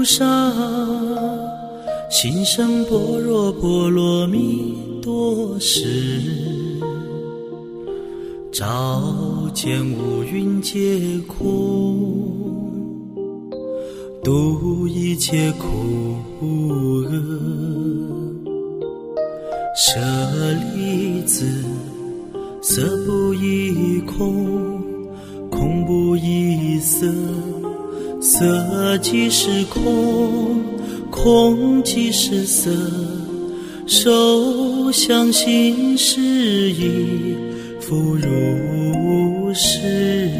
沙，心生般若波罗蜜多时，照见五蕴皆空，度一切苦厄。舍利子，色不异空，空不异色，色即是空，空即是色，受想行识亦复如是。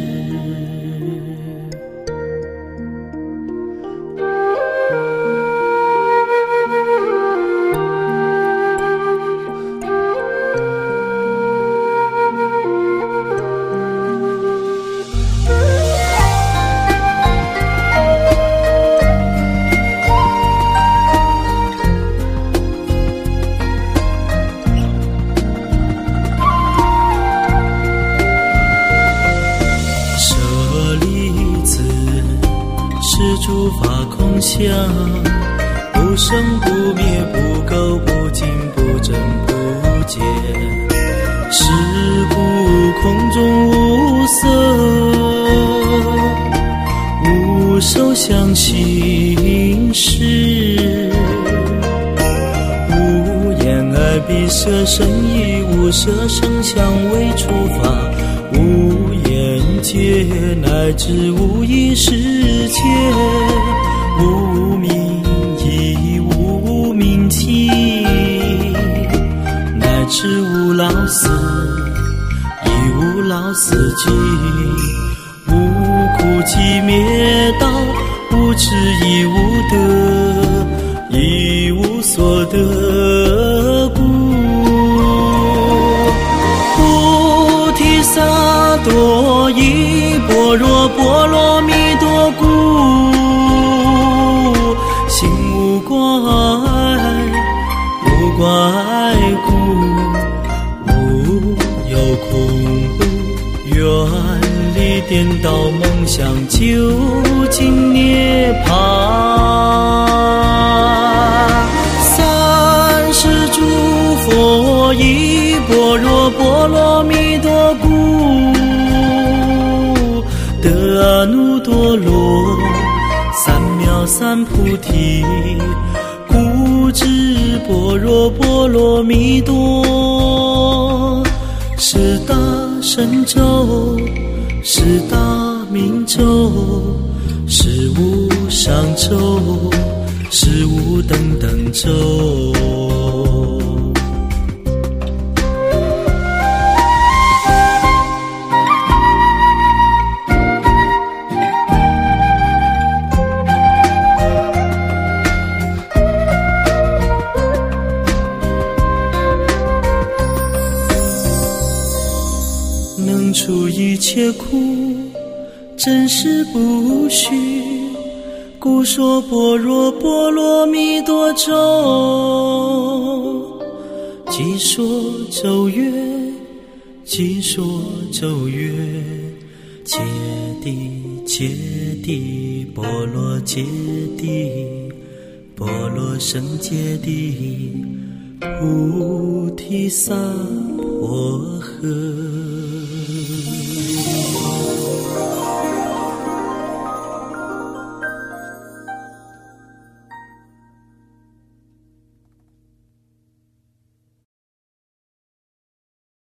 诸法空相，不生不灭，不垢不净，不增不减。是故空中无色，无受想行识，无眼耳鼻舌身意，无色声香味触法，无眼界乃至无意识界，无明亦无明尽，乃至无老死亦无老死尽，无苦集灭道，无智亦无得，亦无所得故。菩提萨埵依般若波罗蜜多故，心无挂碍，无挂碍故，无有空，远离颠倒梦想，究竟涅槃。三世诸佛依般若波罗蜜多故，得阿耨多罗三藐三菩提，故知般若波罗蜜多是大神咒，是大明咒，是无上咒，是无等等咒。能除一切苦，真实不虚，故说般若波罗蜜多咒。即说咒曰，即说咒曰，揭谛揭谛，波罗揭谛，波罗僧揭谛，菩提萨婆诃。